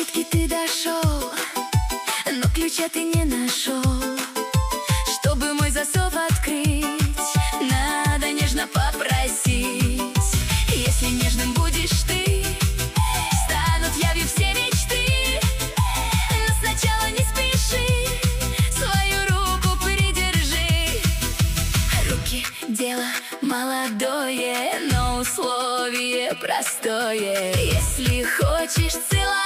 решетки ты дошел, но ключа ты не нашел. Чтобы мой засов открыть, надо нежно попросить. Если нежным будешь ты, станут явью все мечты. Но сначала не спеши, свою руку придержи. Руки — дело молодое, но условие простое. Если хочешь целовать,